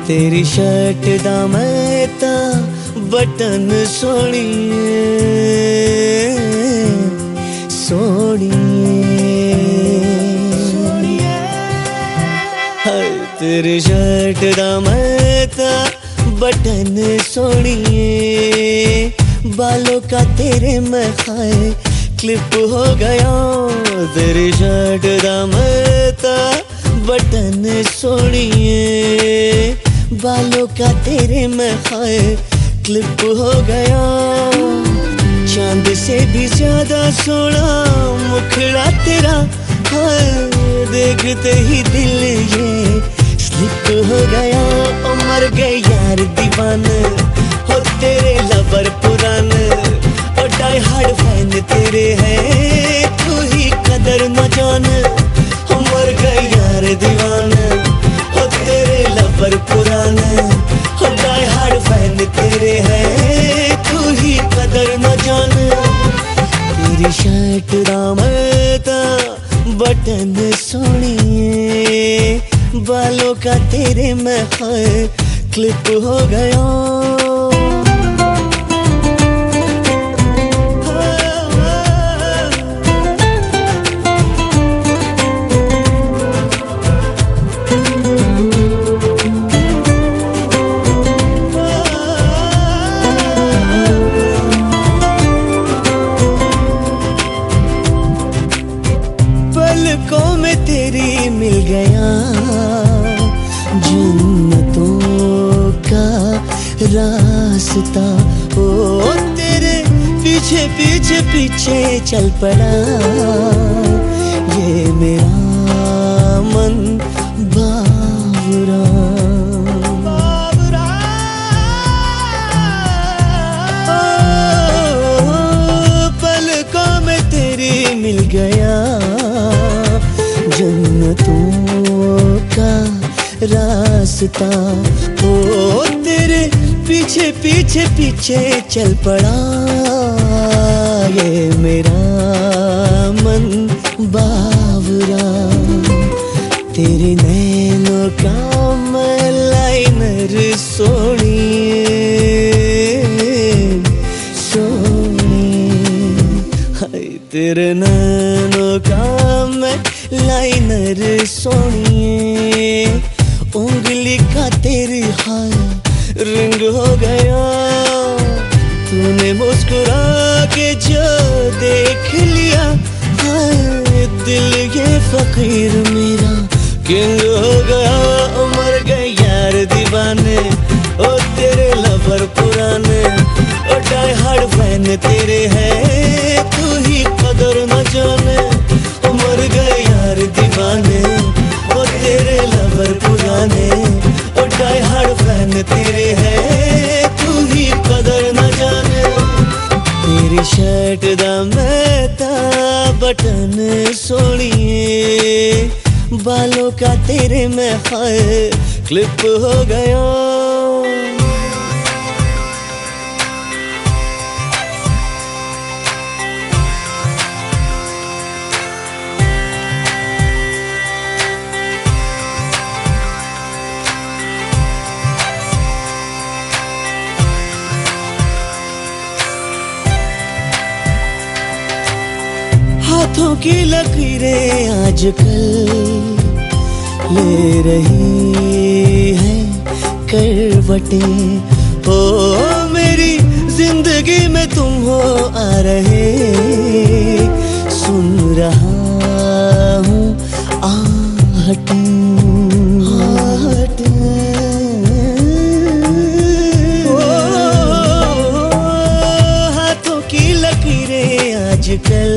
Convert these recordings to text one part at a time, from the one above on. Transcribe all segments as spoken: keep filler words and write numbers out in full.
तेरी शर्ट दा मैं ता बटन सोहणीए सोहणीए हाय तेरी शर्ट दा मैं ता बटन सोहणीए बालों का तेरे मैं खाए क्लिप हो गया तेरी शर्ट दा मैं ता बटन सोहणीए बालों का तेरे मैं खाए क्लिप हो गया चांद से भी ज्यादा सोना मुखड़ा तेरा हाय देखते ही दिल ये स्लिप हो गया ओ मर गए यार दीवाने हो तेरे लवर पुराने ओ डाई हार्ड फैन तेरे है तू ही कदर न जाने हो मर गए यार दीवाने हो तेरे लवर पुराने हो डाई हार्ड फैन तेरे है तू ही कदर न जाने तेरी शर्ट दा मैं ता बटन सोहणीए बालों का तेरे मैं खाए क्लिप हो गया पलकों में तेरी मिल गया जन्नतों का रास्ता ओ तेरे पीछे पीछे पीछे चल पड़ा ये मेरा मन बावरा ओ, पलकों में तेरी मिल गया जन्नतों का रास्ता ओ तेरे पीछे पीछे पीछे चल पड़ा ये मेरा मन बावरा तेरे नैनों का मैं लाइनर सोहणीए सोहणीए हाय तेरे नैनों का मैं लाइनर सोहणीए उंगली का तेरी हाय रिंग हो गया तूने मुस्कुरा के जो देख लिया हाय दिल ये फकीर मेरा किंग हो गया मर गए यार दीवाने ओ तेरे लवर पुराने ओ डाई हार्ड फैन तेरे है तू ही कदर न जाने मर गए यार दीवाने ओ तेरे लवर पुराने ओ डाई हार्ड फैन तेरे है तू ही कदर न जाने तेरी शर्ट दा मैं ता बटन सोहणीए बालों का तेरे मैं खाए क्लिप हो गया हाथों की लकीरें आजकल ले रही है करवटें ओ मेरी जिंदगी में तुम हो आ रहे सुन रहा हूँ आहटें आहटें ओ हाथों की लकीरें आजकल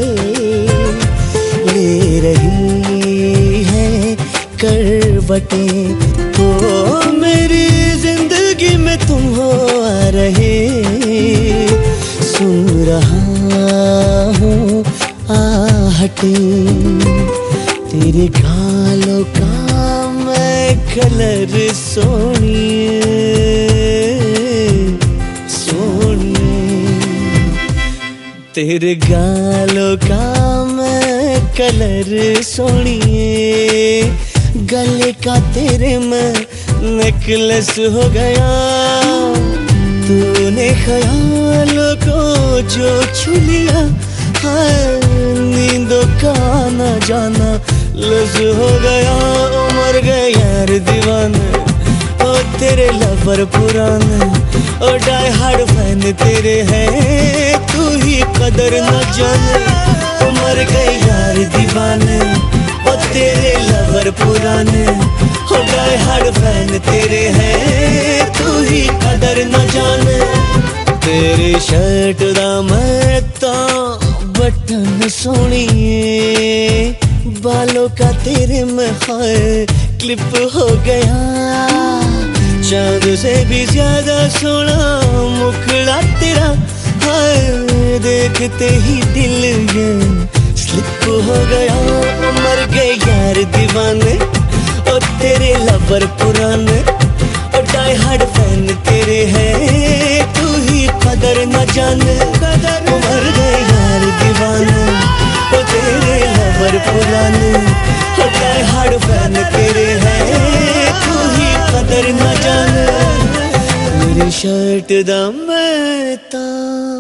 ले रही है करवटें तो मेरी जिंदगी में तुम हो आ रहे सुन रहा हूँ आहटें तेरे गालों का मैं कलर सोहणीए सोहणीए तेरे गालों का मैं कलर सोहणीए गले का तेरे मैं नेकलेस हो गया तूने ख्यालों को जो छू लिया। नींदों का आना जाना लफ्ज हो गया। मर गए यार दीवाने ओ तेरे लवर पुराने ओ डाई हार्ड फैन तेरे हैं तू ही कदर न जाने। मर गए यार दीवाने ओ तेरे लवर पुराने ओ डाई हार्ड फैन तेरे हैं तू ही कदर न जाने। तेरी शर्ट दा मैं तां बटन सोनिए बालों का तेरे में हाय क्लिप हो गया। चांद से भी ज्यादा सोना मुखड़ा तेरा हाय देखते ही दिल ये स्लिप हो गया। मर गए यार दीवाने और तेरे लवर पुराने और डाई हार्ड फैन तेरे हैं तू ही कदर न जाने। मर गए यार दीवाने और तेरे लवर पुराने और डाई हार्ड फैन तेरे हैं तू ही कदर न जाने। मेरी शर्ट दा मैं तां